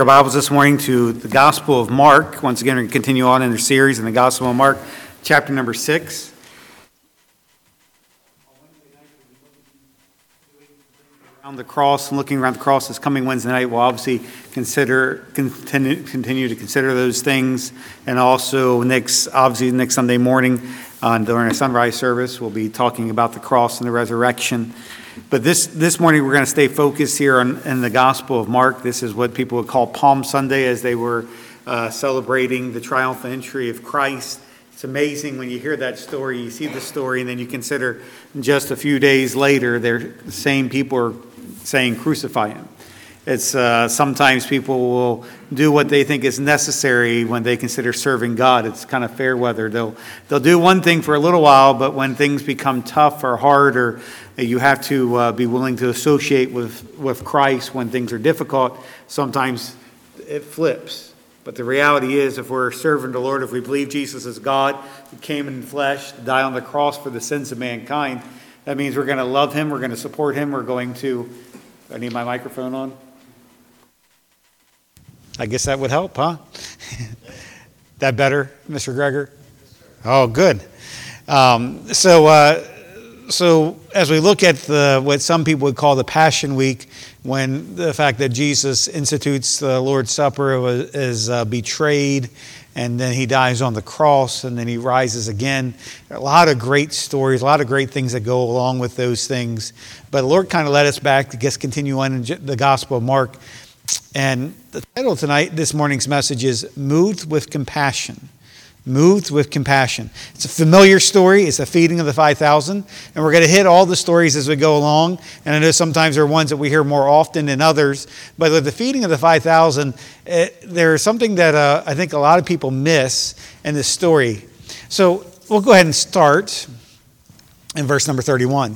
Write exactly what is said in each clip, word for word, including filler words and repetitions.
Our Bibles this morning to the Gospel of Mark. Once again, we're going to continue on in the series in the Gospel of Mark, chapter number six. Around the cross and looking around the cross this coming Wednesday night, we'll obviously consider continue, continue to consider those things, and also next, obviously next Sunday morning uh, during our sunrise service, we'll be talking about the cross and the resurrection. But this, this morning we're going to stay focused here on in the Gospel of Mark. This is what people would call Palm Sunday, as they were uh, celebrating the triumphant entry of Christ. It's amazing when you hear that story, you see the story, and then you consider just a few days later, they're, the same people are saying crucify him. It's uh, sometimes people will do what they think is necessary when they consider serving God. It's kind of fair weather. They'll they'll do one thing for a little while, but when things become tough or hard, or you have to uh, be willing to associate with, with Christ when things are difficult, sometimes it flips. But the reality is, if we're serving the Lord, if we believe Jesus is God, who came in flesh to die on the cross for the sins of mankind, that means we're going to love him, we're going to support him, we're going to... I need my microphone on. I guess that would help, huh? That better, Mister Greger? Oh, good. Um, so, uh, so as we look at the what some people would call the Passion Week, when the fact that Jesus institutes the Lord's Supper, is uh, betrayed, and then he dies on the cross, and then he rises again. A lot of great stories, a lot of great things that go along with those things. But the Lord kind of led us back to just continue on in the Gospel of Mark. And the title tonight, this morning's message is Moved with Compassion. Moved with Compassion. It's a familiar story. It's the feeding of the five thousand. And we're going to hit all the stories as we go along. And I know sometimes there are ones that we hear more often than others. But with the feeding of the five thousand, there's something that uh, I think a lot of people miss in this story. So we'll go ahead and start in verse number thirty-one.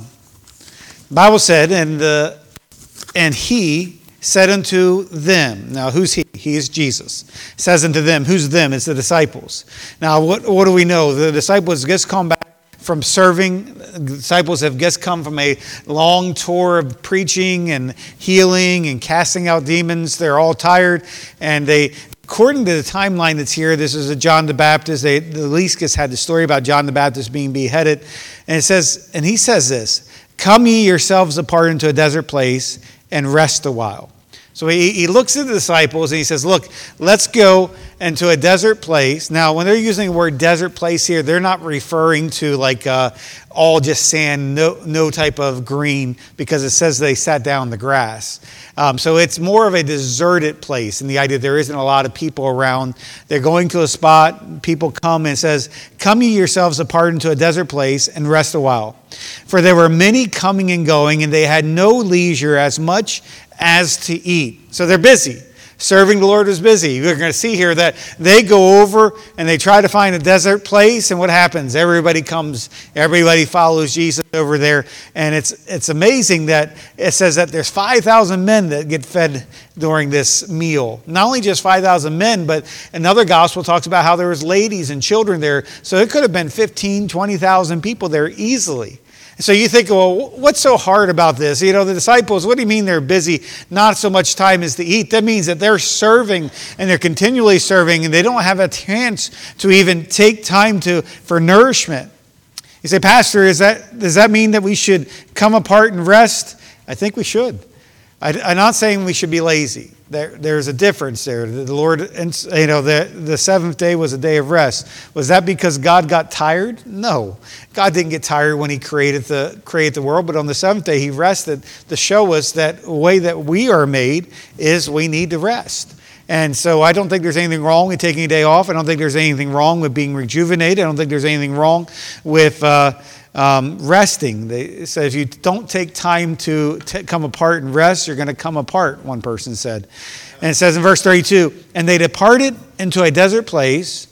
The Bible said, and, the, and he... said unto them. Now, who's he? He is Jesus. Says unto them. Who's them? It's the disciples. Now, what, what do we know? The disciples just come back from serving. The disciples have just come from a long tour of preaching and healing and casting out demons. They're all tired. And they, according to the timeline that's here, this is a John the Baptist. They, the least just had the story about John the Baptist being beheaded. And it says, and he says this, come ye yourselves apart into a desert place and rest a while. So he, he looks at the disciples and he says, look, let's go into a desert place. Now, when they're using the word desert place here, they're not referring to like uh, all just sand, no, no type of green, because it says they sat down in the grass. Um, so it's more of a deserted place, and the idea there isn't a lot of people around. They're going to a spot, people come, and it says, come ye yourselves apart into a desert place and rest a while. For there were many coming and going, and they had no leisure as much as to eat. So they're busy. Serving the Lord was busy. We're going to see here that they go over and they try to find a desert place, and what happens? Everybody comes, everybody follows Jesus over there, and it's it's amazing that it says that there's five thousand men that get fed during this meal. Not only just five thousand men, but another gospel talks about how there was ladies and children there, so it could have been fifteen, twenty thousand people there easily. So you think, well, what's so hard about this? You know, the disciples, what do you mean they're busy? Not so much time as to eat. That means that they're serving and they're continually serving, and they don't have a chance to even take time to for nourishment. You say, Pastor, is that does that mean that we should come apart and rest? I think we should. I, I'm not saying we should be lazy. There, there's a difference there. The Lord, you know, the, the seventh day was a day of rest. Was that because God got tired? No. God didn't get tired when he created the, created the world, but on the seventh day he rested to show us that the way that we are made is we need to rest. And so I don't think there's anything wrong with taking a day off. I don't think there's anything wrong with being rejuvenated. I don't think there's anything wrong with uh, um, resting. They said if you don't take time to t- come apart and rest, you're going to come apart, one person said. And it says in verse thirty-two, and they departed into a desert place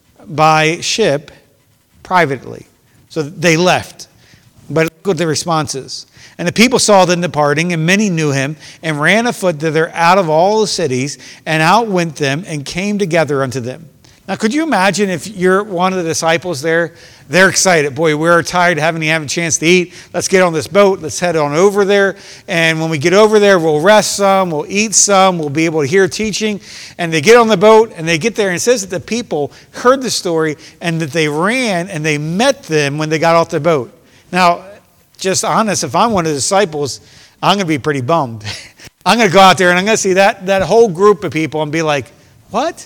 by ship privately. So they left. But look what the response is. And the people saw them departing, and many knew him, and ran afoot thither out of all the cities, and out went them, and came together unto them. Now, could you imagine if you're one of the disciples there? They're excited. Boy, we're tired, haven't even had a chance to eat. Let's get on this boat. Let's head on over there. And when we get over there, we'll rest some, we'll eat some, we'll be able to hear teaching. And they get on the boat and they get there, and it says that the people heard the story and that they ran and they met them when they got off the boat. Now, just honest, if I'm one of the disciples, I'm going to be pretty bummed. I'm going to go out there and I'm going to see that, that whole group of people and be like, what?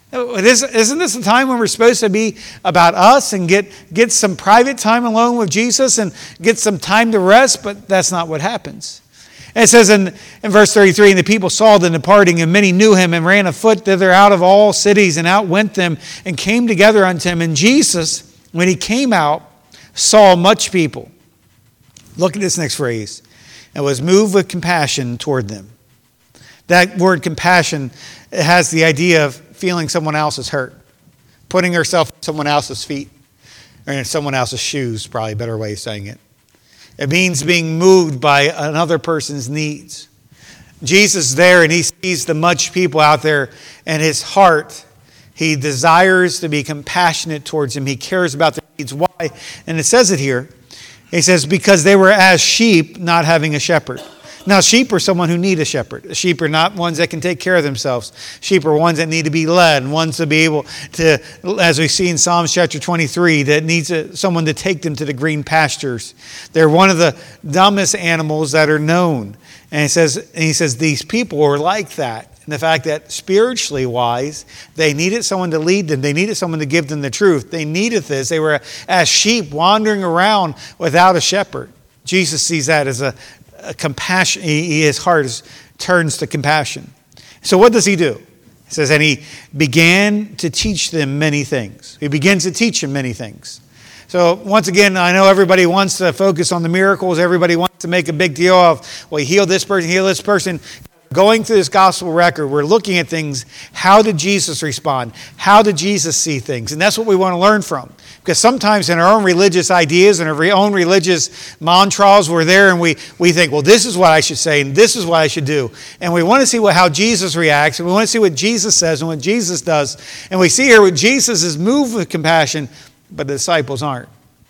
Isn't this the time when we're supposed to be about us and get, get some private time alone with Jesus and get some time to rest? But that's not what happens. And it says in, in verse thirty-three, and the people saw them departing, and many knew him and ran afoot thither out of all cities, and out went them and came together unto him. And Jesus, when he came out, saw much people. Look at this next phrase. And was moved with compassion toward them. That word compassion has the idea of feeling someone else's hurt, putting herself in someone else's feet, or in someone else's shoes, probably a better way of saying it. It means being moved by another person's needs. Jesus is there and he sees the much people out there, and his heart, he desires to be compassionate towards them. He cares about their needs. Why? And it says it here. He says, because they were as sheep not having a shepherd. Now, sheep are someone who need a shepherd. Sheep are not ones that can take care of themselves. Sheep are ones that need to be led, ones to be able to, as we see in Psalms chapter twenty-three, that needs a, someone to take them to the green pastures. They're one of the dumbest animals that are known. And he says, and he says these people are like that. And the fact that spiritually wise, they needed someone to lead them. They needed someone to give them the truth. They needed this. They were as sheep wandering around without a shepherd. Jesus sees that as a A compassion. He, his heart is, turns to compassion. So what does he do? He says, and he began to teach them many things. He begins to teach them many things. So once again, I know everybody wants to focus on the miracles. Everybody wants to make a big deal of, well, he healed this person, heal this person. Going through this gospel record, we're looking at things. How did Jesus respond? How did Jesus see things? And that's what we want to learn from. Because sometimes in our own religious ideas and our own religious mantras, we're there and we, we think, well, this is what I should say and this is what I should do. And we want to see what, how Jesus reacts, and we want to see what Jesus says and what Jesus does. And we see here what Jesus is moved with compassion, but the disciples aren't.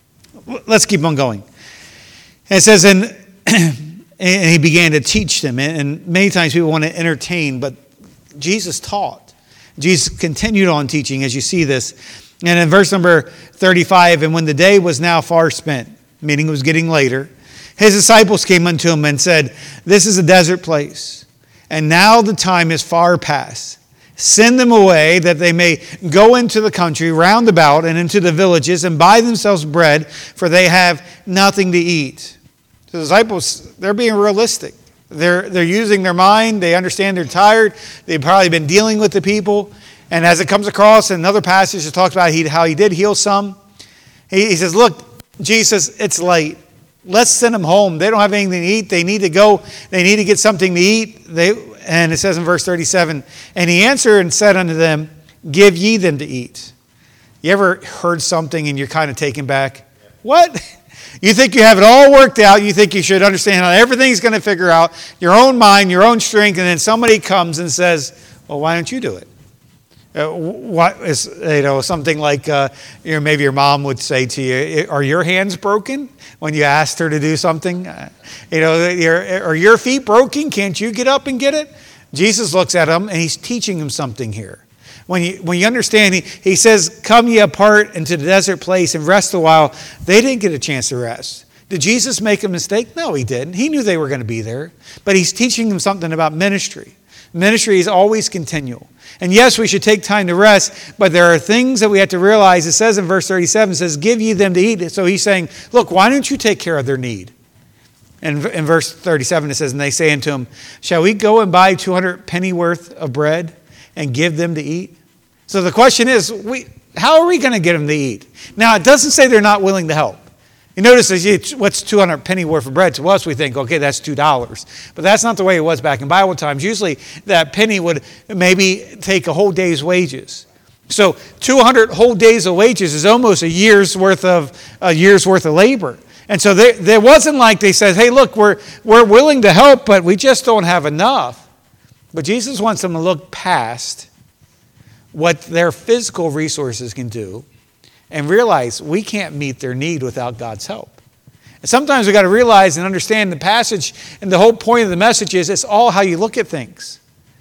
Let's keep on going. And it says, and, and he began to teach them. And many times people want to entertain, but Jesus taught. Jesus continued on teaching, as you see this. And in verse number thirty-five, and when the day was now far spent, meaning it was getting later, his disciples came unto him and said, this is a desert place, and now the time is far past. Send them away that they may go into the country round about and into the villages and buy themselves bread, for they have nothing to eat. So the disciples, they're being realistic. They're, they're using their mind. They understand they're tired. They've probably been dealing with the people. And as it comes across in another passage, it talks about he, how he did heal some. He, he says, look, Jesus, it's late. Let's send them home. They don't have anything to eat. They need to go. They need to get something to eat. They, and it says in verse thirty-seven, and he answered and said unto them, give ye them to eat. You ever heard something and you're kind of taken back? What? You think you have it all worked out. You think you should understand how everything's going to figure out, your own mind, your own strength, and then somebody comes and says, well, why don't you do it? Uh, what is, you know, something like, uh, you know, maybe your mom would say to you, are your hands broken when you asked her to do something? Uh, you know, your, are your feet broken? Can't you get up and get it? Jesus looks at him and he's teaching him something here. When you, when you understand, he, he says, come ye apart into the desert place and rest a while. They didn't get a chance to rest. Did Jesus make a mistake? No, he didn't. He knew they were going to be there. But he's teaching them something about ministry. Ministry is always continual. And yes, we should take time to rest, but there are things that we have to realize. It says in verse thirty-seven, it says, give ye them to eat. So he's saying, look, why don't you take care of their need? And in verse thirty-seven, it says, and they say unto him, shall we go and buy two hundred penny worth of bread and give them to eat? So the question is, we, how are we going to get them to eat? Now, it doesn't say they're not willing to help. You notice, what's two hundred penny worth of bread? To us, we think, okay, that's two dollars. But that's not the way it was back in Bible times. Usually, that penny would maybe take a whole day's wages. So two hundred whole days of wages is almost a year's worth of a year's worth of labor. And so there, there wasn't like they said, hey, look, we're, we're willing to help, but we just don't have enough. But Jesus wants them to look past what their physical resources can do and realize we can't meet their need without God's help. And sometimes we've got to realize and understand the passage, and the whole point of the message is it's all how you look at things.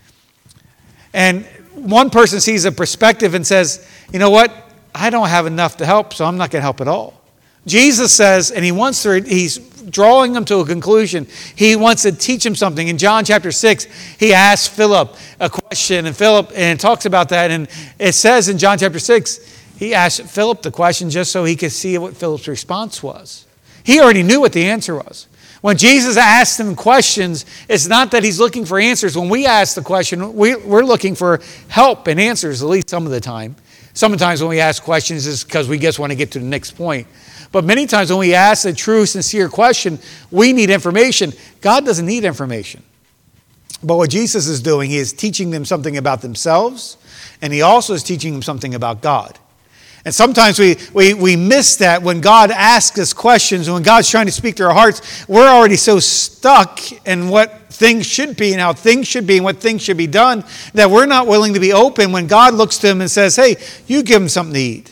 And one person sees a perspective and says, you know what? I don't have enough to help, so I'm not going to help at all. Jesus says, and he wants to, he's drawing them to a conclusion. He wants to teach them something. In John chapter six, he asks Philip a question, and Philip, and it talks about that, and it says in John chapter six, he asked Philip the question just so he could see what Philip's response was. He already knew what the answer was. When Jesus asked him questions, it's not that he's looking for answers. When we ask the question, we, we're looking for help and answers, at least some of the time. Sometimes when we ask questions, it's because we just want to get to the next point. But many times when we ask a true, sincere question, we need information. God doesn't need information. But what Jesus is doing, he is teaching them something about themselves, and he also is teaching them something about God. And sometimes we, we, we miss that when God asks us questions, and when God's trying to speak to our hearts, we're already so stuck in what things should be and how things should be and what things should be done that we're not willing to be open when God looks to them and says, hey, you give them something to eat.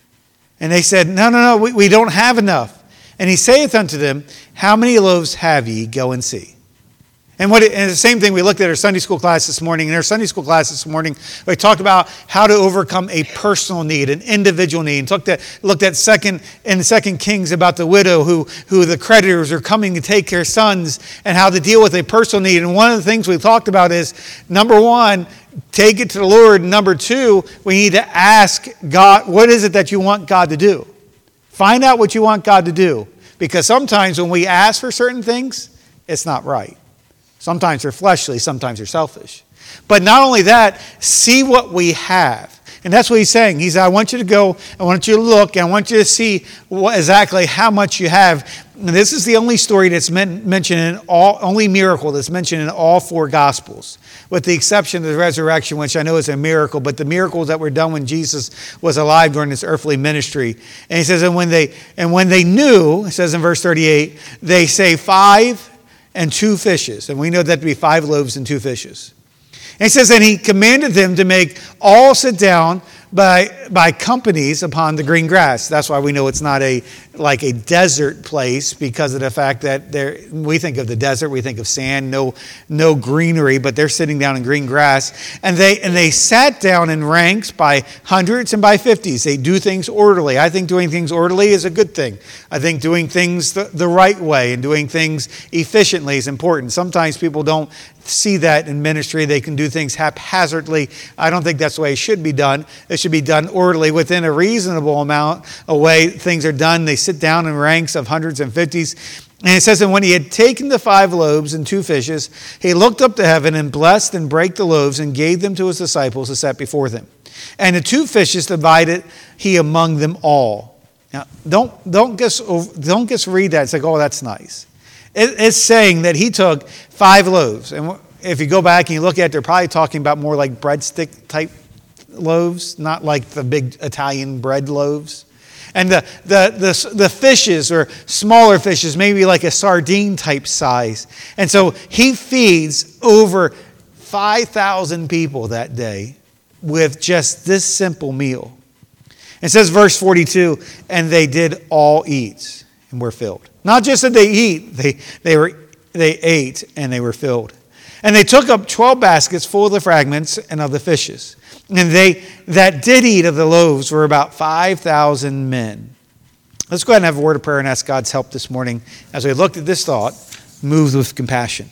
And they said, no, no, no, we, we don't have enough. And he saith unto them, how many loaves have ye? Go and see. And what? It, and the same thing we looked at our Sunday school class this morning. In our Sunday school class this morning, we talked about how to overcome a personal need, an individual need. And looked at, looked at second in Second Kings about the widow who, who the creditors are coming to take their sons and how to deal with a personal need. And one of the things we talked about is, number one, take it to the Lord. Number two, we need to ask God, what is it that you want God to do? Find out what you want God to do. Because sometimes when we ask for certain things, it's not right. Sometimes they're fleshly, sometimes they're selfish. But not only that, see what we have. And that's what he's saying. He said, I want you to go, I want you to look, and I want you to see what, exactly how much you have. And this is the only story that's men- mentioned in all, only miracle that's mentioned in all four Gospels, with the exception of the resurrection, which I know is a miracle, but the miracles that were done when Jesus was alive during his earthly ministry. And he says, and when they, and when they knew, it says in verse thirty-eight, they say five and two fishes. And we know that to be five loaves and two fishes. And he says, and he commanded them to make all sit down by, by companies upon the green grass. That's why we know it's not a like a desert place, because of the fact that there, we think of the desert, we think of sand, no, no greenery, but they're sitting down in green grass. And they and they sat down in ranks by hundreds and by fifties. They do things orderly. I think doing things orderly is a good thing. I think doing things the, the right way and doing things efficiently is important. Sometimes people don't see that in ministry. They can do things haphazardly. I don't think that's the way it should be done. It should be done orderly within a reasonable amount of way things are done. They sit down in ranks of hundreds and fifties. And it says, and when he had taken the five loaves and two fishes, he looked up to heaven and blessed and brake the loaves and gave them to his disciples to set before them. And the two fishes divided he among them all. Now, don't, don't, just, don't just read that and say, oh, that's nice. It's saying that he took five loaves. And if you go back and you look at it, they're probably talking about more like breadstick type loaves, not like the big Italian bread loaves. And the, the, the, the fishes are smaller fishes, maybe like a sardine type size. And so he feeds over five thousand people that day with just this simple meal. It says verse forty-two, and they did all eat and were filled. Not just that they eat, they, they, were, they ate and they were filled. And they took up twelve baskets full of the fragments and of the fishes. And they that did eat of the loaves were about five thousand men. Let's go ahead and have a word of prayer and ask God's help this morning as we looked at this thought, moved with compassion.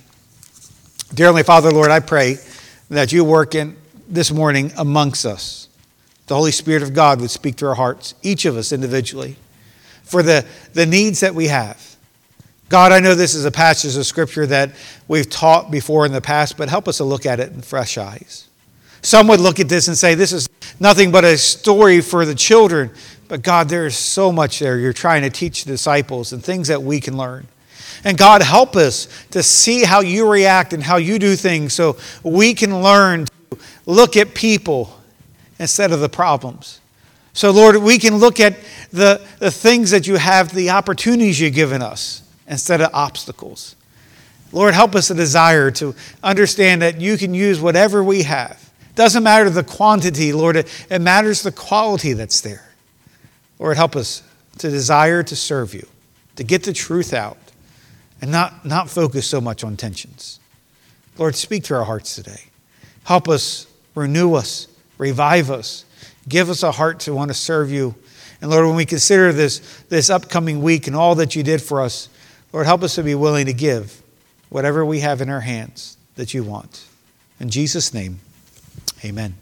Dear Heavenly Father, Lord, I pray that you work in this morning amongst us. The Holy Spirit of God would speak to our hearts, each of us individually, for the, the needs that we have. God, I know this is a passage of Scripture that we've taught before in the past, but help us to look at it in fresh eyes. Some would look at this and say, this is nothing but a story for the children. But God, there is so much there you're trying to teach the disciples and things that we can learn. And God, help us to see how you react and how you do things so we can learn to look at people instead of the problems. So, Lord, we can look at the, the things that you have, the opportunities you've given us instead of obstacles. Lord, help us to desire to understand that you can use whatever we have Doesn't matter the quantity, Lord. It, it matters the quality that's there. Lord, help us to desire to serve you, to get the truth out, and not, not focus so much on tensions. Lord, speak to our hearts today. Help us, renew us, revive us. Give us a heart to want to serve you. And Lord, when we consider this, this upcoming week and all that you did for us, Lord, help us to be willing to give whatever we have in our hands that you want. In Jesus' name, amen.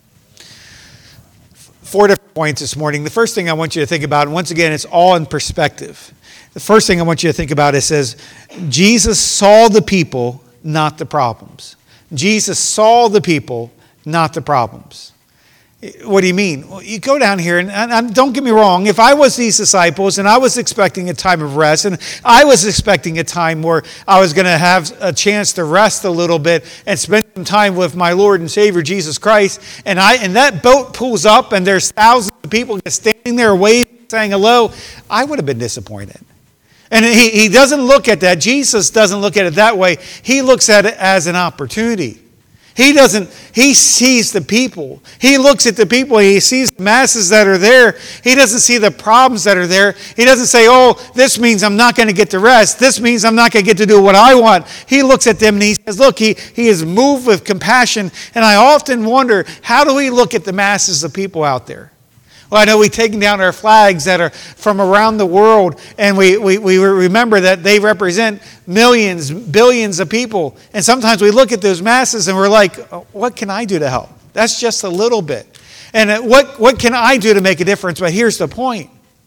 Four different points this morning. The first thing I want you to think about, and once again, it's all in perspective. The first thing I want you to think about, it says, Jesus saw the people, not the problems. Jesus saw the people, not the problems. What do you mean? Well, you go down here, and, and don't get me wrong, if I was these disciples and I was expecting a time of rest, and I was expecting a time where I was going to have a chance to rest a little bit and spend some time with my Lord and Savior Jesus Christ, and I and that boat pulls up and there's thousands of people standing there waving, saying hello, I would have been disappointed. And he, he doesn't look at that. Jesus doesn't look at it that way. He looks at it as an opportunity. He doesn't, he sees the people. He looks at the people. He sees the masses that are there. He doesn't see the problems that are there. He doesn't say, oh, this means I'm not going to get to rest. This means I'm not going to get to do what I want. He looks at them and he says, look, he, he is moved with compassion. And I often wonder, how do we look at the masses of people out there? Well, I know we've taken down our flags that are from around the world, and we, we, we remember that they represent millions, billions of people. And sometimes we look at those masses and we're like, what can I do to help? That's just a little bit. And what, what can I do to make a difference? But here's the point.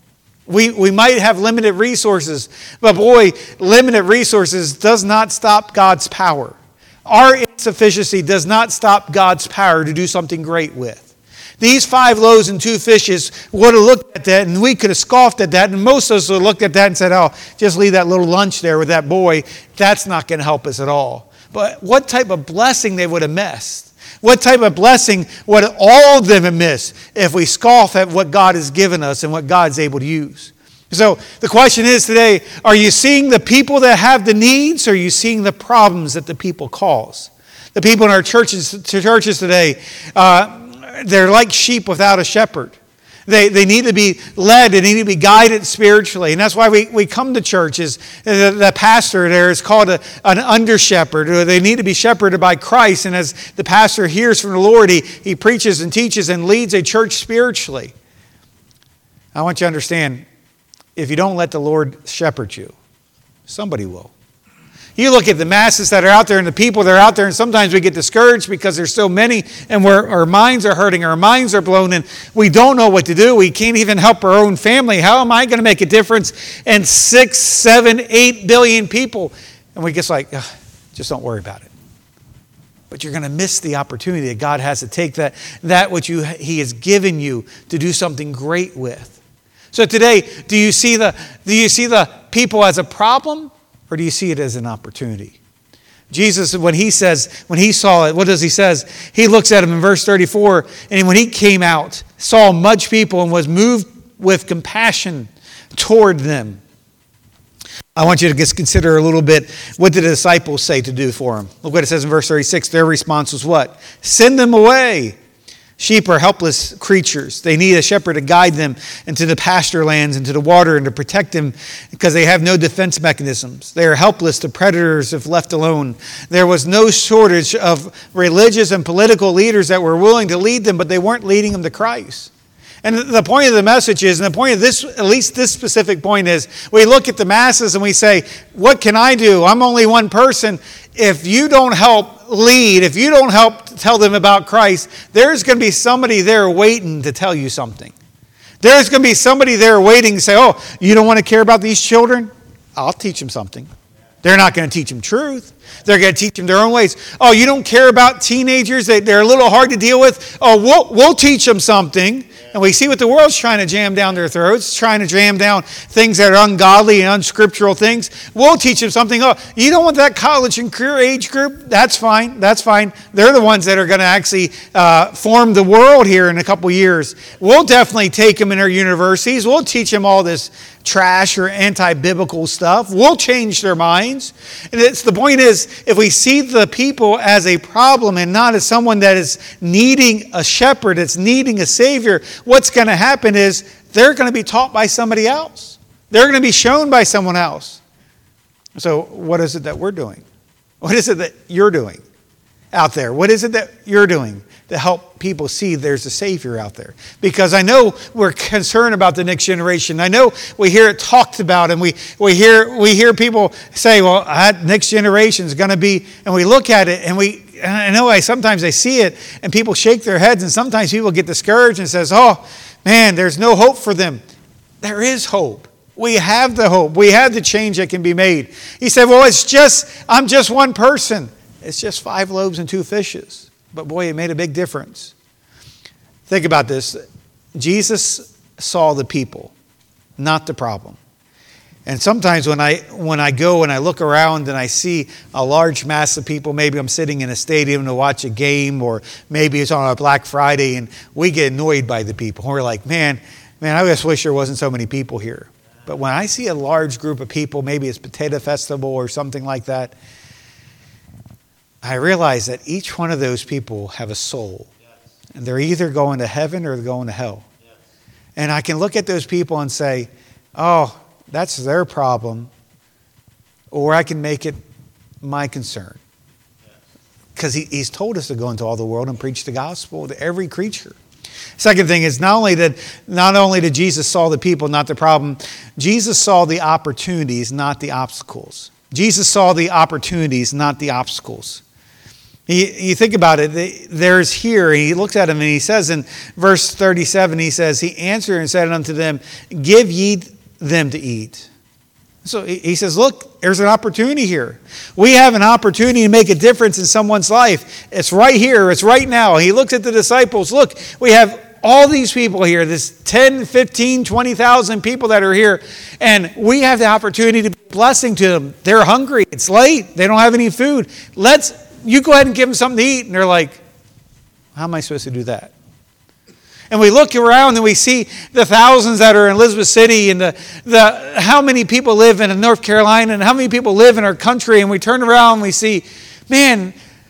We, we might have limited resources, but boy, limited resources does not stop God's power. Our insufficiency does not stop God's power to do something great with. These five loaves and two fishes would have looked at that, and we could have scoffed at that, and most of us would have looked at that and said, oh, just leave that little lunch there with that boy. That's not going to help us at all. But what type of blessing they would have missed. What type of blessing would all of them have missed if we scoff at what God has given us and what God's able to use. So the question is today, are you seeing the people that have the needs, or are you seeing the problems that the people cause? The people in our churches, churches today, uh, they're like sheep without a shepherd. They, they need to be led. They need to be guided spiritually. And that's why we, we come to churches. The, the pastor there is called a, an under-shepherd. They need to be shepherded by Christ. And as the pastor hears from the Lord, he, he preaches and teaches and leads a church spiritually. I want you to understand, if you don't let the Lord shepherd you, somebody will. You look at the masses that are out there and the people that are out there, and sometimes we get discouraged because there's so many, and we're, our minds are hurting, our minds are blown, and we don't know what to do. We can't even help our own family. How am I going to make a difference in six, seven, eight billion people? And we just like, just don't worry about it. But you're going to miss the opportunity that God has to take that, that which you, He has given you to do something great with. So today, do you see the, do you see the people as a problem? Or do you see it as an opportunity? Jesus, when he says, when he saw it, what does he says? He looks at him in verse thirty-four, and when he came out, saw much people and was moved with compassion toward them. I want you to just consider a little bit, what did the disciples say to do for him? Look what it says in verse thirty-six. Their response was what? Send them away. Sheep are helpless creatures. They need a shepherd to guide them into the pasture lands, into the water, and to protect them because they have no defense mechanisms. They are helpless to predators if left alone. There was no shortage of religious and political leaders that were willing to lead them, but they weren't leading them to Christ. And the point of the message is, and the point of this, at least this specific point is, we look at the masses and we say, what can I do? I'm only one person. If you don't help lead, if you don't help tell them about Christ, there's going to be somebody there waiting to tell you something. There's going to be somebody there waiting to say, oh, you don't want to care about these children? I'll teach them something. They're not going to teach them truth. They're going to teach them their own ways. Oh, you don't care about teenagers? They, they're a little hard to deal with? Oh, we'll, we'll teach them something. And we see what the world's trying to jam down their throats, trying to jam down things that are ungodly and unscriptural things. We'll teach them something. Oh, you don't want that college and career age group? That's fine. That's fine. They're the ones that are going to actually uh, form the world here in a couple years. We'll definitely take them in our universities. We'll teach them all this trash or anti-biblical stuff. We'll change their minds. And it's, the point is, if we see the people as a problem and not as someone that is needing a shepherd, it's needing a savior, what's going to happen is they're going to be taught by somebody else. They're going to be shown by someone else. So what is it that we're doing? What is it that you're doing out there? What is it that you're doing to help people see there's a Savior out there? Because I know we're concerned about the next generation. I know we hear it talked about, and we, we hear we hear people say, well, that next generation is going to be, and we look at it, and we, and I know I sometimes I see it, and people shake their heads, and sometimes people get discouraged and says, oh, man, there's no hope for them. There is hope. We have the hope. We have the change that can be made. He said, well, it's just, I'm just one person. It's just five loaves and two fishes. But boy, it made a big difference. Think about this. Jesus saw the people, not the problem. And sometimes when I when I go and I look around and I see a large mass of people, maybe I'm sitting in a stadium to watch a game, or maybe it's on a Black Friday, and we get annoyed by the people. And we're like, man, man, I just wish there wasn't so many people here. But when I see a large group of people, maybe it's Potato Festival or something like that, I realize that each one of those people have a soul. Yes. And they're either going to heaven or they're going to hell. Yes. And I can look at those people and say, oh, that's their problem. Or I can make it my concern. Because yes. he, he's told us to go into all the world and preach the gospel to every creature. Second thing is, not only did, not only did Jesus saw the people, not the problem, Jesus saw the opportunities, not the obstacles. Jesus saw the opportunities, not the obstacles. You, you think about it, there's here, he looks at him and he says in verse thirty-seven, he says, he answered and said unto them, give ye them to eat. So he says, look, there's an opportunity here. We have an opportunity to make a difference in someone's life. It's right here, it's right now. He looks at the disciples, look, we have all these people here, this ten, fifteen, twenty thousand people that are here, and we have the opportunity to be a blessing to them. They're hungry, it's late, they don't have any food. Let's You go ahead and give them something to eat. And they're like, how am I supposed to do that? And we look around and we see the thousands that are in Elizabeth City, and the, the how many people live in North Carolina, and how many people live in our country. And we turn around and we see, man,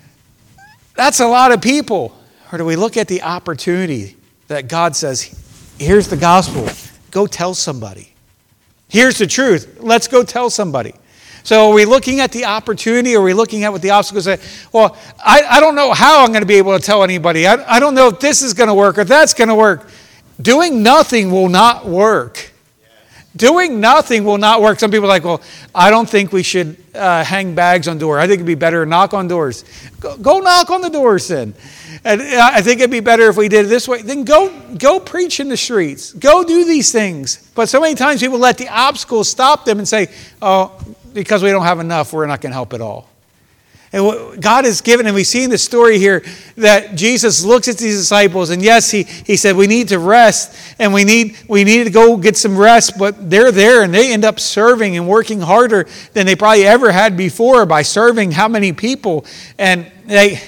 that's a lot of people. Or do we look at the opportunity that God says, here's the gospel. Go tell somebody. Here's the truth. Let's go tell somebody. So are we looking at the opportunity, or are we looking at what the obstacles are? Well, I, I don't know how I'm going to be able to tell anybody. I, I don't know if this is going to work or if that's going to work. Doing nothing will not work. Yes. Doing nothing will not work. Some people are like, well, I don't think we should uh, hang bags on doors. I think it'd be better to knock on doors. Go, go knock on the doors then. And I think it'd be better if we did it this way. Then go, go preach in the streets. Go do these things. But so many times people let the obstacles stop them and say, oh, because we don't have enough, we're not going to help at all. And what God has given, and we see in the story here that Jesus looks at these disciples, and yes, he, he said we need to rest, and we need we need to go get some rest, but they're there, and they end up serving and working harder than they probably ever had before by serving how many people. And they,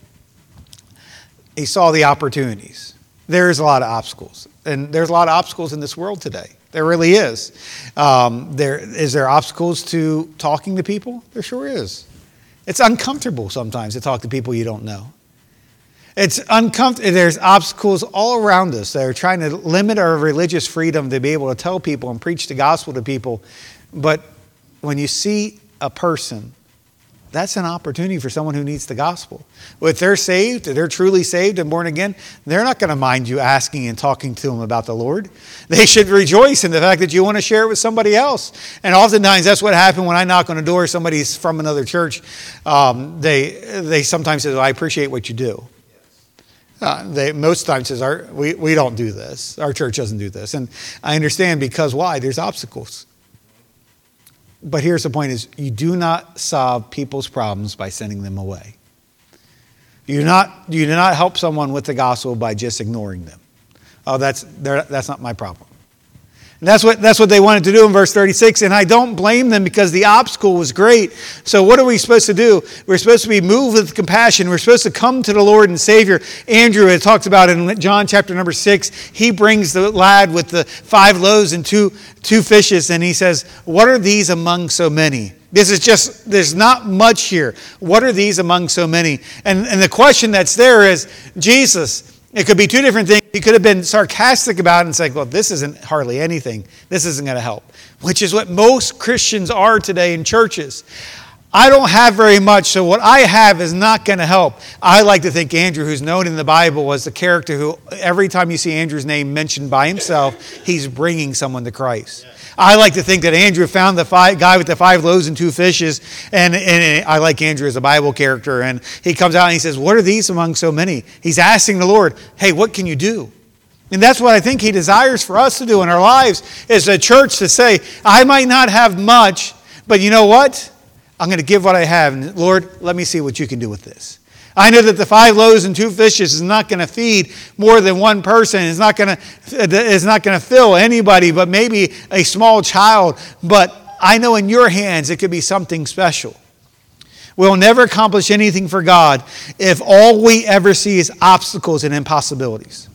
he saw the opportunities. There's a lot of obstacles, and there's a lot of obstacles in this world today. There really is. Um, there is there obstacles to talking to people? There sure is. It's uncomfortable sometimes to talk to people you don't know. It's uncomfortable. There's obstacles all around us that are trying to limit our religious freedom to be able to tell people and preach the gospel to people. But when you see a person, that's an opportunity for someone who needs the gospel. If they're saved, if they're truly saved and born again, they're not going to mind you asking and talking to them about the Lord. They should rejoice in the fact that you want to share it with somebody else. And oftentimes that's what happens when I knock on a door, somebody's from another church. Um, they they sometimes say, well, I appreciate what you do. Uh, they most times says, Our, we, we don't do this. Our church doesn't do this. And I understand because why? There's obstacles. But here's the point is, you do not solve people's problems by sending them away. You do not, you do not help someone with the gospel by just ignoring them. Oh, that's that's not my problem. And that's what that's what they wanted to do in verse thirty-six. And I don't blame them because the obstacle was great. So what are we supposed to do? We're supposed to be moved with compassion. We're supposed to come to the Lord and Savior. Andrew, it talks about in John chapter number six, he brings the lad with the five loaves and two, two fishes. And he says, what are these among so many? This is just, there's not much here. What are these among so many? And, and the question that's there is, Jesus, it could be two different things. He could have been sarcastic about it and said, well, this isn't hardly anything. This isn't going to help, which is what most Christians are today in churches. I don't have very much, so what I have is not going to help. I like to think Andrew, who's known in the Bible as the character who, every time you see Andrew's name mentioned by himself, he's bringing someone to Christ. I like to think that Andrew found the five, guy with the five loaves and two fishes, and, and I like Andrew as a Bible character, and he comes out and he says, what are these among so many? He's asking the Lord, hey, what can you do? And that's what I think he desires for us to do in our lives, is a church to say, I might not have much, but you know what? I'm going to give what I have, and Lord, let me see what you can do with this. I know that the five loaves and two fishes is not going to feed more than one person. It's not going to, it's not going to fill anybody, but maybe a small child. But I know in your hands it could be something special. We'll never accomplish anything for God if all we ever see is obstacles and impossibilities.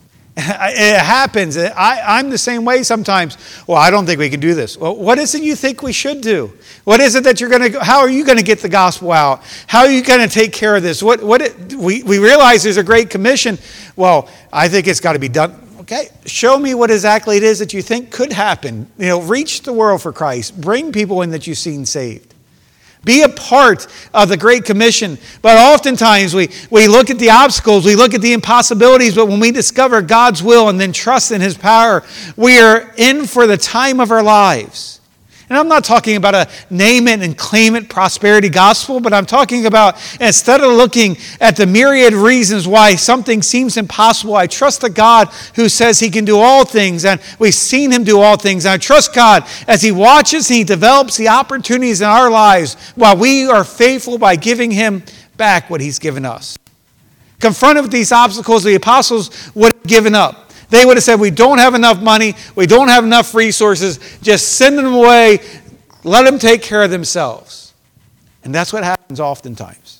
It happens. I, I'm the same way sometimes. Well, I don't think we can do this. Well, what is it you think we should do? What is it that you're going to, how are you going to get the gospel out? How are you going to take care of this? What, what it, we, we realize there's a great commission. Well, I think it's got to be done. Okay, show me what exactly it is that you think could happen. You know, reach the world for Christ. Bring people in that you've seen saved. Be a part of the Great Commission. But oftentimes we, we look at the obstacles, we look at the impossibilities, but when we discover God's will and then trust in His power, we are in for the time of our lives. And I'm not talking about a name it and claim it prosperity gospel, but I'm talking about instead of looking at the myriad reasons why something seems impossible, I trust the God who says He can do all things, and we've seen Him do all things. And I trust God as He watches and He develops the opportunities in our lives while we are faithful by giving Him back what He's given us. Confronted with these obstacles, the apostles would have given up. They would have said, we don't have enough money, we don't have enough resources, just send them away, let them take care of themselves. And that's what happens oftentimes.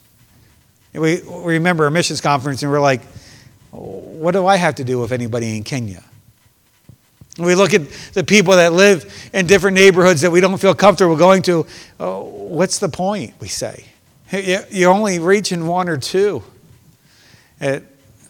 We, we remember a missions conference and we're like, what do I have to do with anybody in Kenya? We look at the people that live in different neighborhoods that we don't feel comfortable going to. Oh, what's the point, we say? You're only reaching one or two. It,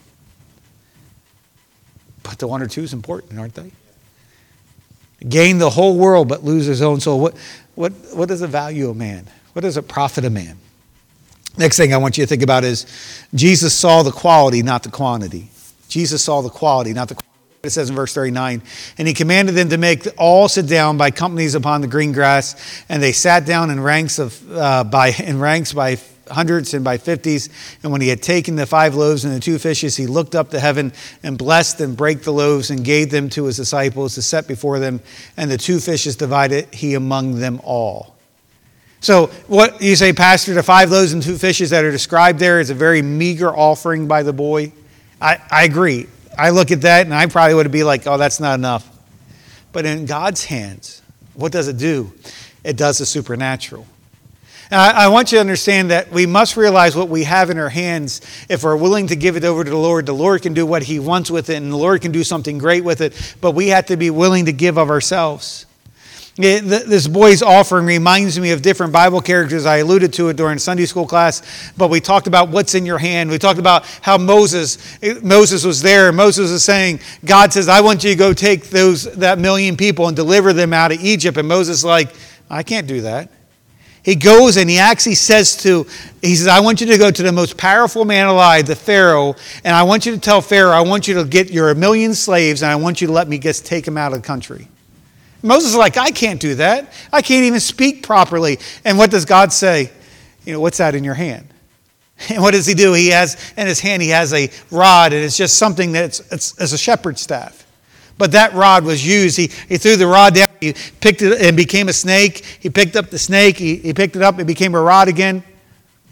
But the one or two is important, aren't they? Gain the whole world but lose his own soul. What, what, what is the value of man? What does it profit a man? Next thing I want you to think about is Jesus saw the quality, not the quantity. Jesus saw the quality, not the quantity. It says in verse thirty-nine, and He commanded them to make all sit down by companies upon the green grass, and they sat down in ranks of uh, by in ranks by hundreds and by fifties. And when He had taken the five loaves and the two fishes, He looked up to heaven and blessed and brake the loaves and gave them to His disciples to set before them. And the two fishes divided He among them all. So what you say, Pastor, the five loaves and two fishes that are described there is a very meager offering by the boy. I, I agree. I look at that and I probably would be like, oh, that's not enough. But in God's hands, what does it do? It does the supernatural. I want you to understand that we must realize what we have in our hands. If we're willing to give it over to the Lord, the Lord can do what He wants with it, and the Lord can do something great with it. But we have to be willing to give of ourselves. It, this boy's offering reminds me of different Bible characters. I alluded to it during Sunday school class, but we talked about what's in your hand. We talked about how Moses, Moses was there. Moses was saying, God says, I want you to go take those that million people and deliver them out of Egypt. And Moses is like, I can't do that. He goes and he actually says to, he says, I want you to go to the most powerful man alive, the Pharaoh, and I want you to tell Pharaoh, I want you to get your a million slaves, and I want you to let me just take them out of the country. Moses is like, I can't do that. I can't even speak properly. And what does God say? You know, what's that in your hand? And what does He do? He has, in His hand, He has a rod, and it's just something that's it's, it's a shepherd's staff. But that rod was used. He, he threw the rod down. He picked it and became a snake. He picked up the snake. He, he picked it up. It became a rod again.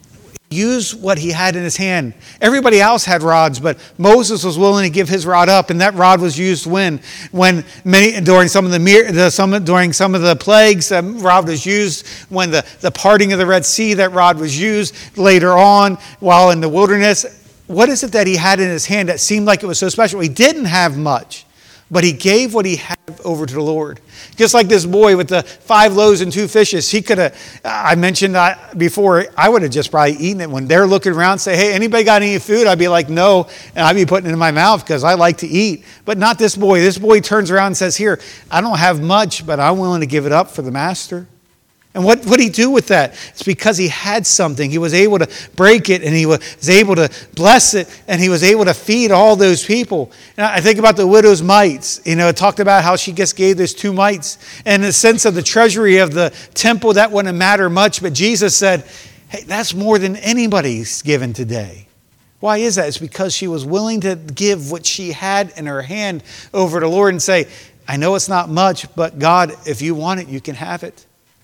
use what he had in his hand. Everybody else had rods, but Moses was willing to give his rod up, and that rod was used when, when many during some of the, the some during some of the plagues. That rod was used when the, the parting of the Red Sea. That rod was used later on while in the wilderness. What is it that he had in his hand that seemed like it was so special? He didn't have much, but he gave what he had over to the Lord. Just like this boy with the five loaves and two fishes. He could have, I mentioned before, I would have just probably eaten it. When they're looking around and say, hey, anybody got any food? I'd be like, no. And I'd be putting it in my mouth because I like to eat. But not this boy. This boy turns around and says, here, I don't have much, but I'm willing to give it up for the master. And what would he do with that? It's because he had something. He was able to break it, and he was able to bless it, and he was able to feed all those people. And I think about the widow's mites. You know, it talked about how she just gave those two mites. And the sense of the treasury of the temple, that wouldn't matter much. But Jesus said, hey, that's more than anybody's given today. Why is that? It's because she was willing to give what she had in her hand over to the Lord and say, I know it's not much, but God, if you want it, you can have it.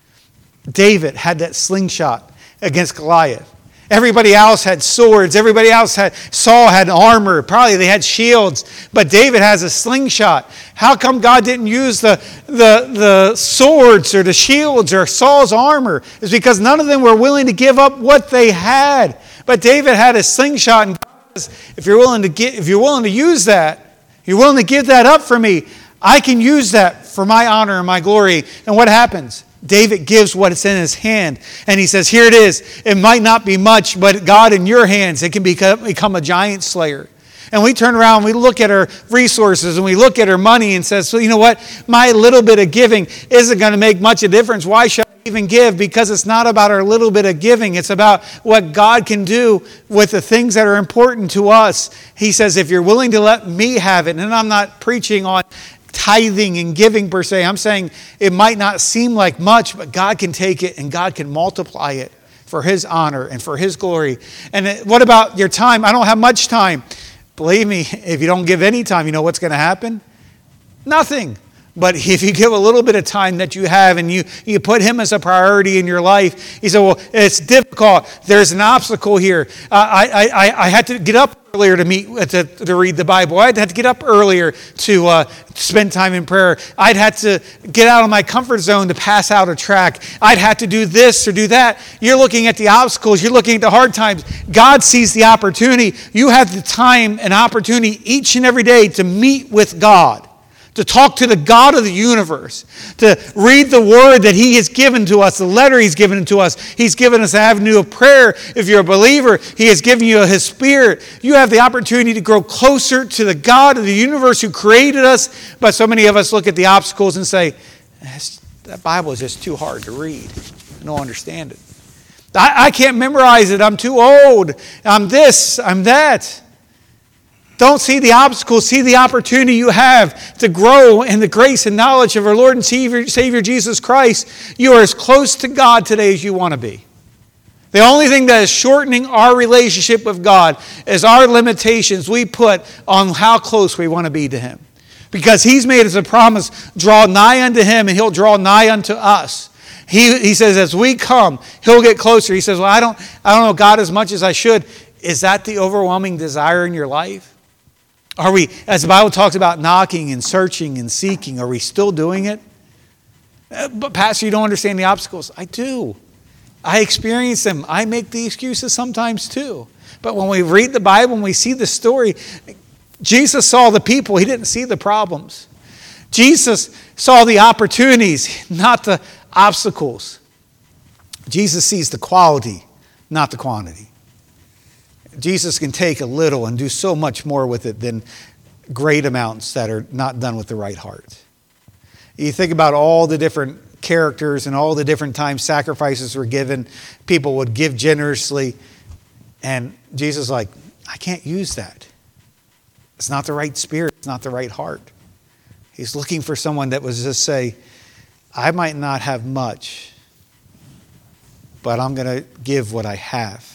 David had that slingshot against Goliath. Everybody else had swords. Everybody else had, Saul had armor. Probably they had shields. But David has a slingshot. How come God didn't use the, the, the swords or the shields or Saul's armor? It's because none of them were willing to give up what they had. But David had a slingshot, and God says, if you're willing to get, if you're willing to use that, you're willing to give that up for me, I can use that for my honor and my glory. And what happens? David gives what is in his hand. And he says, here it is. It might not be much, but God, in your hands, it can become, become a giant slayer. And we turn around, we look at our resources, and we look at our money and says, so you know what? My little bit of giving isn't going to make much of a difference. Why should I even give? Because it's not about our little bit of giving. It's about what God can do with the things that are important to us. He says, if you're willing to let me have it, and I'm not preaching on tithing and giving per se. I'm saying it might not seem like much, but God can take it and God can multiply it for His honor and for His glory. And what about your time? I don't have much time. Believe me, if you don't give any time, you know what's going to happen? Nothing. But if you give a little bit of time that you have and you, you put Him as a priority in your life, He said, well, it's difficult. There's an obstacle here. Uh, I, I, I had to get up earlier to meet to, to read the Bible. I'd have to get up earlier to uh, spend time in prayer. I'd have to get out of my comfort zone to pass out a track. I'd have to do this or do that. You're looking at the obstacles. You're looking at the hard times. God sees the opportunity. You have the time and opportunity each and every day to meet with God, to talk to the God of the universe, to read the word that He has given to us, the letter He's given to us. He's given us an avenue of prayer. If you're a believer, He has given you His Spirit. You have the opportunity to grow closer to the God of the universe who created us. But so many of us look at the obstacles and say, that Bible is just too hard to read. I don't understand it. I, I can't memorize it. I'm too old. I'm this. I'm that. Don't see the obstacles, see the opportunity you have to grow in the grace and knowledge of our Lord and Savior, Savior Jesus Christ. You are as close to God today as you want to be. The only thing that is shortening our relationship with God is our limitations we put on how close we want to be to Him. Because He's made us a promise, draw nigh unto Him and He'll draw nigh unto us. He, he says as we come, He'll get closer. He says, well, I don't, I don't know God as much as I should. Is that the overwhelming desire in your life? Are we, as the Bible talks about knocking and searching and seeking, are we still doing it? But Pastor, you don't understand the obstacles. I do. I experience them. I make the excuses sometimes too. But when we read the Bible and we see the story, Jesus saw the people. He didn't see the problems. Jesus saw the opportunities, not the obstacles. Jesus sees the quality, not the quantity. Jesus can take a little and do so much more with it than great amounts that are not done with the right heart. You think about all the different characters and all the different times sacrifices were given. People would give generously. And Jesus is like, I can't use that. It's not the right spirit. It's not the right heart. He's looking for someone that would just say, I might not have much, but I'm going to give what I have.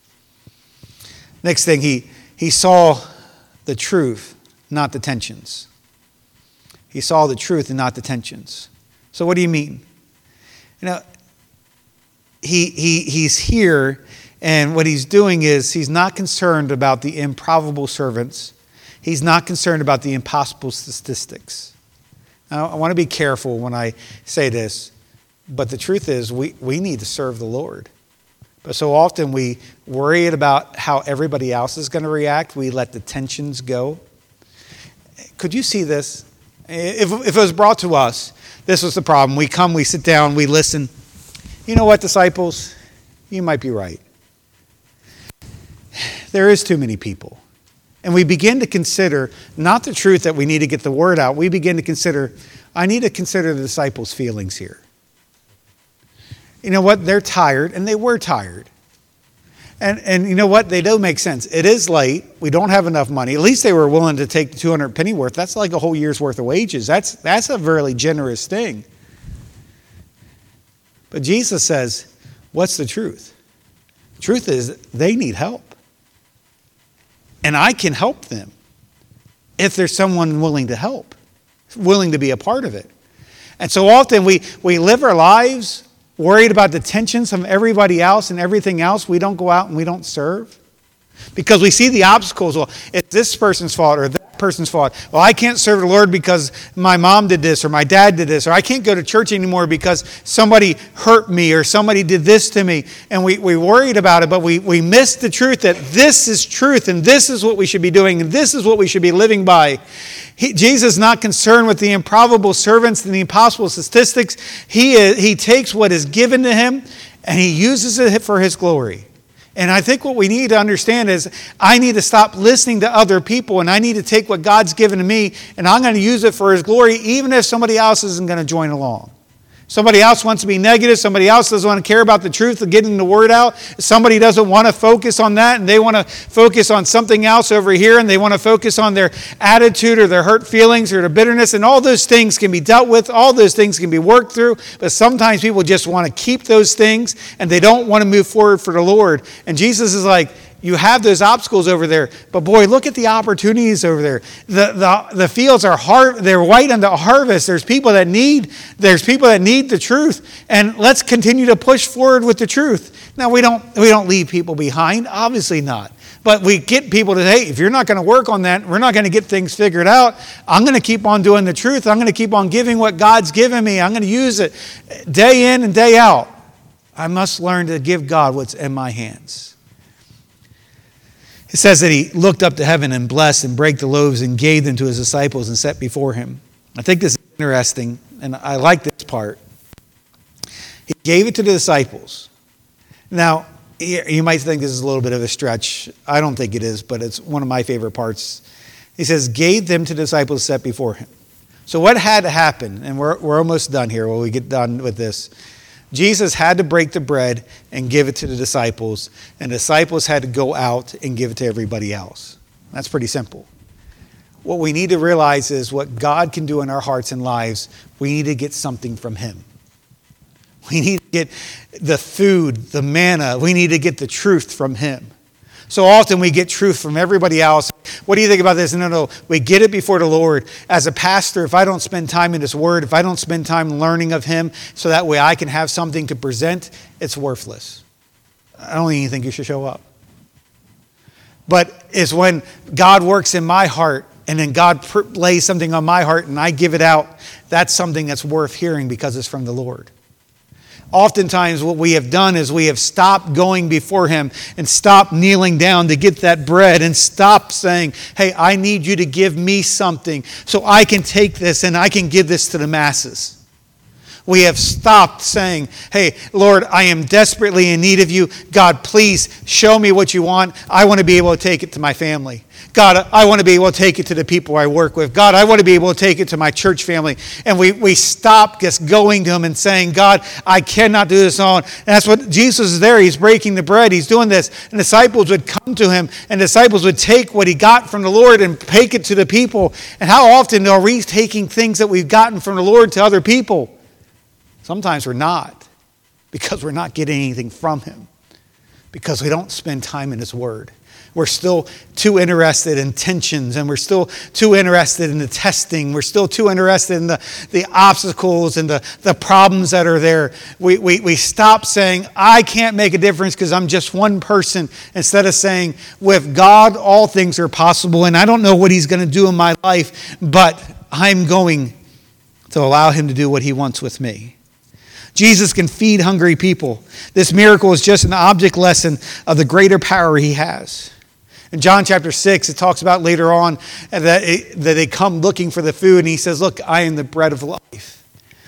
Next thing, he, he saw the truth, not the tensions. He saw the truth and not the tensions. So what do you mean? You know, he, he, he's here And what he's doing is he's not concerned about the improbable servants. He's not concerned about the impossible statistics. Now, I want to be careful when I say this, but the truth is we, we need to serve the Lord. But so often we worry about how everybody else is going to react. We let the tensions go. Could you see this? If, if it was brought to us, this was the problem. We come, we sit down, we listen. You know what, disciples? You might be right. There is too many people. And we begin to consider not the truth that we need to get the word out. We begin to consider, I need to consider the disciples' feelings here. You know what? They're tired, and they were tired. And and you know what? They do make sense. It is late. We don't have enough money. At least they were willing to take two hundred pennyworth. That's like a whole year's worth of wages. That's, that's a very generous thing. But Jesus says, what's the truth? The truth is they need help. And I can help them if there's someone willing to help, willing to be a part of it. And so often we, we live our lives worried about the tensions of everybody else and everything else. We don't go out and we don't serve because we see the obstacles. Well, it's this person's fault or that person's fault. Well, I can't serve the Lord because my mom did this or my dad did this, or I can't go to church anymore because somebody hurt me or somebody did this to me. And we, we worried about it, but we, we missed the truth that this is truth and this is what we should be doing and this is what we should be living by. He, Jesus is not concerned with the improbable servants and the impossible statistics. He, is, he takes what is given to him and he uses it for his glory. And I think what we need to understand is I need to stop listening to other people and I need to take what God's given to me and I'm going to use it for his glory even if somebody else isn't going to join along. Somebody else wants to be negative. Somebody else doesn't want to care about the truth of getting the word out. Somebody doesn't want to focus on that and they want to focus on something else over here and they want to focus on their attitude or their hurt feelings or their bitterness, and all those things can be dealt with. All those things can be worked through, but sometimes people just want to keep those things and they don't want to move forward for the Lord. And Jesus is like, you have those obstacles over there, but boy, look at the opportunities over there. The, the, the fields are hard, they're white on the harvest. There's people that need, there's people that need the truth. And let's continue to push forward with the truth. Now we don't we don't leave people behind, obviously not. But we get people to, hey, if you're not going to work on that, we're not going to get things figured out. I'm going to keep on doing the truth. I'm going to keep on giving what God's given me. I'm going to use it day in and day out. I must learn to give God what's in my hands. It says that he looked up to heaven and blessed and brake the loaves and gave them to his disciples and set before him. I think this is interesting, and I like this part. He gave it to the disciples. Now, you might think this is a little bit of a stretch. I don't think it is, but it's one of my favorite parts. He says, gave them to the disciples set before him. So what had to happen, and we're, we're almost done here when we get done with this. Jesus had to break the bread and give it to the disciples, and the disciples had to go out and give it to everybody else. That's pretty simple. What we need to realize is what God can do in our hearts and lives, we need to get something from him. We need to get the food, the manna. We need to get the truth from him. So often we get truth from everybody else. What do you think about this? No, no, we get it before the Lord. As a pastor, if I don't spend time in his word, if I don't spend time learning of him so that way I can have something to present, it's worthless. I don't even think you should show up. But it's when God works in my heart and then God lays something on my heart and I give it out, that's something that's worth hearing because it's from the Lord. Oftentimes what we have done is we have stopped going before him and stopped kneeling down to get that bread and stopped saying, hey, I need you to give me something so I can take this and I can give this to the masses. We have stopped saying, hey, Lord, I am desperately in need of you. God, please show me what you want. I want to be able to take it to my family. God, I want to be able to take it to the people I work with. God, I want to be able to take it to my church family. And we, we stop just going to him and saying, God, I cannot do this alone. And that's what Jesus is there. He's breaking the bread. He's doing this. And disciples would come to him and disciples would take what he got from the Lord and take it to the people. And how often are we taking things that we've gotten from the Lord to other people? Sometimes we're not, because we're not getting anything from him, because we don't spend time in his word, We're still too interested in tensions, and we're still too interested in the testing. We're still too interested in the, the obstacles and the, the problems that are there. We, we, we stop saying, I can't make a difference because I'm just one person, instead of saying, with God, all things are possible, and I don't know what he's going to do in my life, but I'm going to allow him to do what he wants with me. Jesus can feed hungry people. This miracle is just an object lesson of the greater power he has. In John chapter six, it talks about later on that, it, that they come looking for the food, and he says, look, I am the bread of life.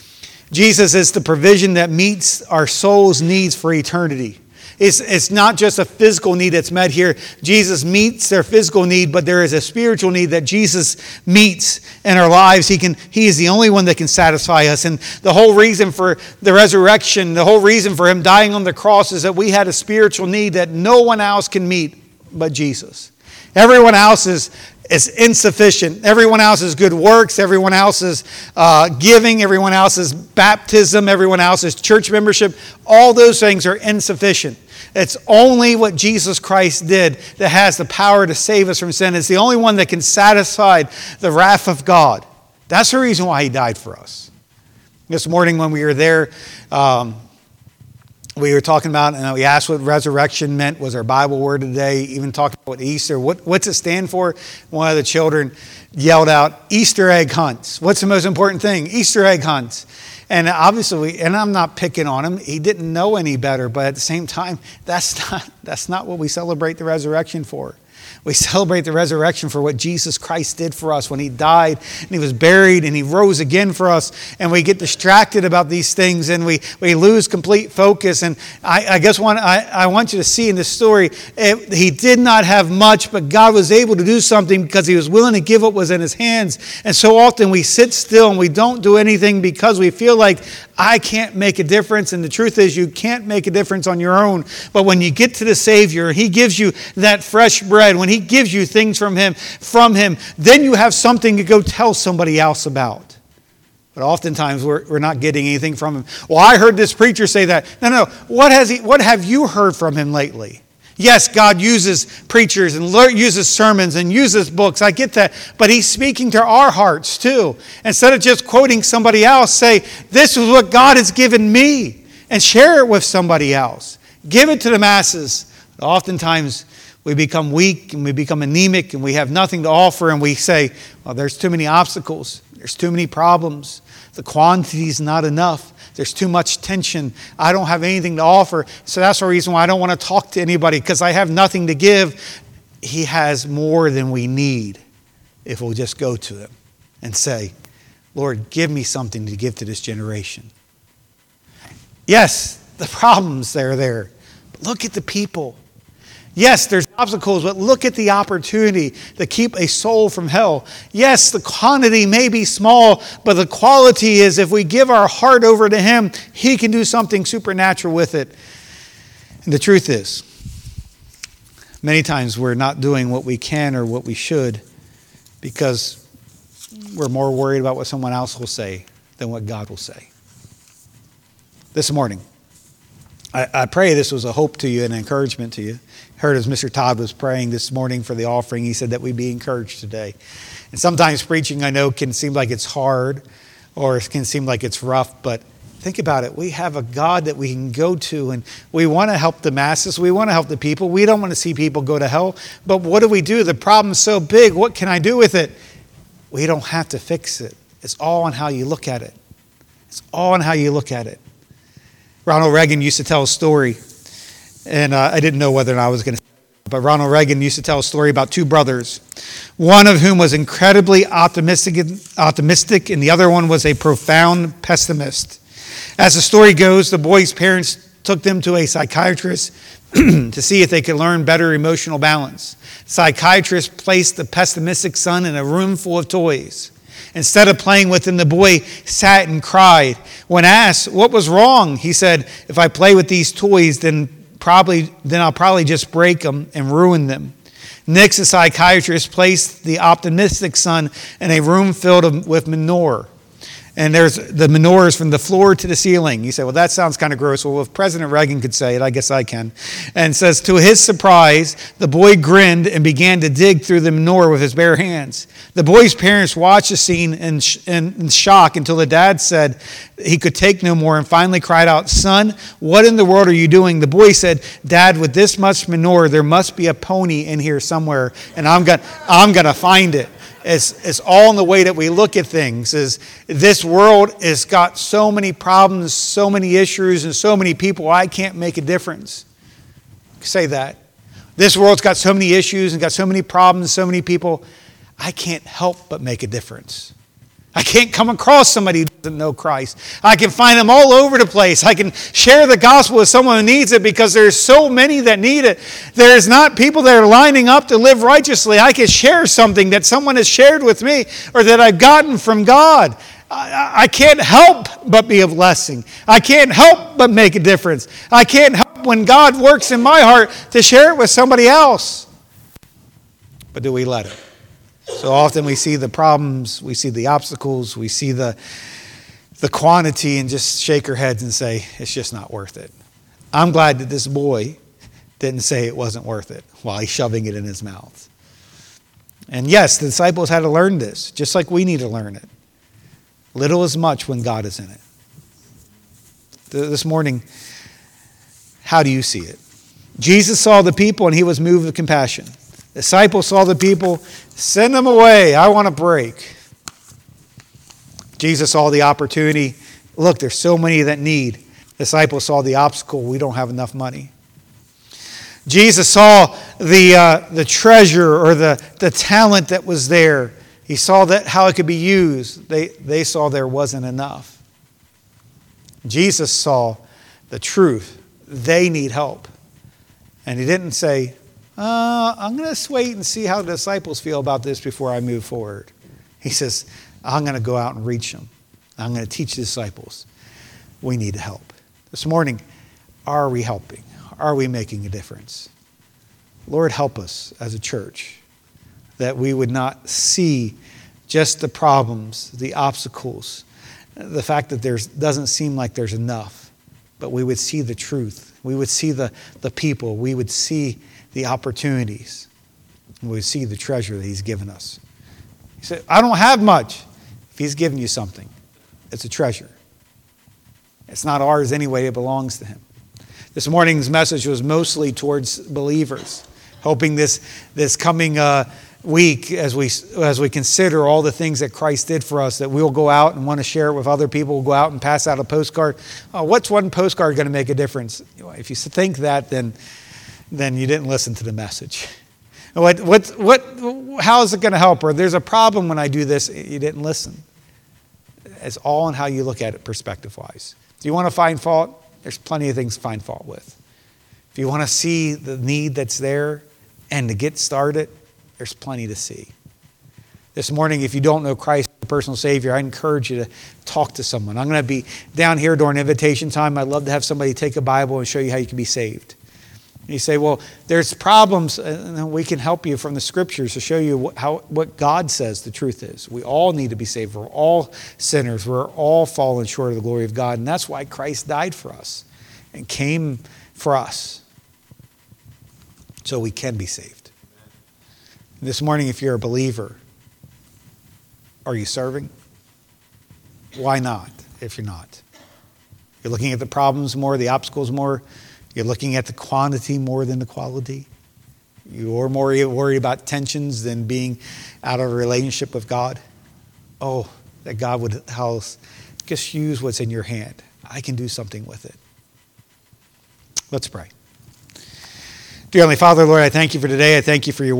Jesus is the provision that meets our soul's needs for eternity. It's, it's not just a physical need that's met here. Jesus meets their physical need, but there is a spiritual need that Jesus meets in our lives. He can, he is the only one that can satisfy us. And the whole reason for the resurrection, the whole reason for him dying on the cross is that we had a spiritual need that no one else can meet but Jesus. Everyone else is, is insufficient. Everyone else's good works, everyone else's uh, giving, everyone else's baptism, everyone else's church membership, all those things are insufficient. It's only what Jesus Christ did that has the power to save us from sin. It's the only one that can satisfy the wrath of God. That's the reason why he died for us. This morning when we were there, um, we were talking about, and we asked what resurrection meant, was our Bible word today, even talking about Easter. What, what's it stand for? One of the children yelled out, Easter egg hunts. What's the most important thing? Easter egg hunts. And obviously, we, and I'm not picking on him, he didn't know any better, but at the same time, that's not, that's not what we celebrate the resurrection for. We celebrate the resurrection for what Jesus Christ did for us when he died and he was buried and he rose again for us. And we get distracted about these things and we, we lose complete focus. And I, I guess one, I, I want you to see in this story, it, he did not have much, but God was able to do something because he was willing to give what was in his hands. And so often we sit still and we don't do anything because we feel like I can't make a difference. And the truth is you can't make a difference on your own. But when you get to the Savior, he gives you that fresh bread, when he gives you things from him, from him, then you have something to go tell somebody else about. But oftentimes we're, we're not getting anything from him. Well, I heard this preacher say that. No, no. What has he? What have you heard from him lately? Yes, God uses preachers and uses sermons and uses books. I get that. But he's speaking to our hearts too. Instead of just quoting somebody else, say, this is what God has given me, and share it with somebody else. Give it to the masses. But oftentimes we become weak and we become anemic and we have nothing to offer, and we say, well, there's too many obstacles. There's too many problems. The quantity is not enough. There's too much tension. I don't have anything to offer. So that's the reason why I don't want to talk to anybody, because I have nothing to give. He has more than we need if we'll just go to him and say, Lord, give me something to give to this generation. Yes, the problems that are there. But look at the people. Yes, there's obstacles, but look at the opportunity to keep a soul from hell. Yes, the quantity may be small, but the quality is if we give our heart over to him, he can do something supernatural with it. And the truth is, many times we're not doing what we can or what we should because we're more worried about what someone else will say than what God will say. This morning, I, I pray this was a hope to you and an encouragement to you. Heard as Mister Todd was praying this morning for the offering, he said that we be encouraged today. And sometimes preaching, I know, can seem like it's hard or it can seem like it's rough, but think about it. We have a God that we can go to, and we want to help the masses. We want to help the people. We don't want to see people go to hell. But what do we do? The problem's so big. What can I do with it? We don't have to fix it. It's all on how you look at it. It's all on how you look at it. Ronald Reagan used to tell a story. And uh, I didn't know whether or not I was going to, but Ronald Reagan used to tell a story about two brothers, one of whom was incredibly optimistic, optimistic, and the other one was a profound pessimist. As the story goes, the boy's parents took them to a psychiatrist to see if they could learn better emotional balance. The psychiatrist placed the pessimistic son in a room full of toys. Instead of playing with him, the boy sat and cried. When asked what was wrong, he said, if I play with these toys, then Probably, then I'll probably just break them and ruin them. Next, the psychiatrist placed the optimistic son in a room filled with manure. And there's the menorahs from the floor to the ceiling. You say, well, that sounds kind of gross. Well, if President Reagan could say it, I guess I can. And it says, to his surprise, the boy grinned and began to dig through the menorah with his bare hands. The boy's parents watched the scene in, sh- in shock until the dad said he could take no more and finally cried out, son, what in the world are you doing? The boy said, Dad, with this much menorah, there must be a pony in here somewhere, and I'm going I'm going to find it. It's, it's all in the way that we look at things. Is this world has got so many problems, so many issues, and so many people, I can't make a difference. Say that. This world's got so many issues and got so many problems, so many people, I can't help but make a difference. I can't come across somebody who doesn't know Christ. I can find them all over the place. I can share the gospel with someone who needs it because there's so many that need it. There's not people that are lining up to live righteously. I can share something that someone has shared with me or that I've gotten from God. I, I can't help but be a blessing. I can't help but make a difference. I can't help when God works in my heart to share it with somebody else. But do we let it? So often we see the problems, we see the obstacles, we see the, the quantity and just shake our heads and say, it's just not worth it. I'm glad that this boy didn't say it wasn't worth it while he's shoving it in his mouth. And yes, the disciples had to learn this, just like we need to learn it. Little is much when God is in it. This morning, how do you see it? Jesus saw the people and he was moved with compassion. The disciples saw the people, send them away, I want a break. Jesus saw the opportunity. Look, there's so many that need. The disciples saw the obstacle, we don't have enough money. Jesus saw the uh, the treasure or the, the talent that was there. He saw that how it could be used. They, they saw there wasn't enough. Jesus saw the truth. They need help. And he didn't say, Uh, I'm going to wait and see how the disciples feel about this before I move forward. He says, I'm going to go out and reach them. I'm going to teach the disciples. We need help. This morning, are we helping? Are we making a difference? Lord, help us as a church that we would not see just the problems, the obstacles, the fact that there doesn't seem like there's enough, but we would see the truth. We would see the, the people. We would see the opportunities. And we see the treasure that he's given us. He said, I don't have much. If he's given you something, it's a treasure. It's not ours anyway, it belongs to him. This morning's message was mostly towards believers, hoping this, this coming uh, week, as we, as we consider all the things that Christ did for us, that we'll go out and want to share it with other people. We'll go out and pass out a postcard. Oh, what's one postcard going to make a difference? If you think that, then then you didn't listen to the message. What, what, what, how is it going to help? Or there's a problem when I do this, you didn't listen. It's all in how you look at it perspective-wise. Do you want to find fault? There's plenty of things to find fault with. If you want to see the need that's there and to get started, there's plenty to see. This morning, if you don't know Christ as a personal Savior, I encourage you to talk to someone. I'm going to be down here during invitation time. I'd love to have somebody take a Bible and show you how you can be saved. You say, well, there's problems, and we can help you from the scriptures to show you what, how, what God says the truth is. We all need to be saved. We're all sinners. We're all fallen short of the glory of God, and that's why Christ died for us and came for us so we can be saved. This morning, if you're a believer, are you serving? Why not if you're not? You're looking at the problems more, the obstacles more. You're looking at the quantity more than the quality. You're more worried about tensions than being out of a relationship with God. Oh, that God would house. Just use what's in your hand. I can do something with it. Let's pray. Dear Heavenly Father, Lord, I thank you for today. I thank you for your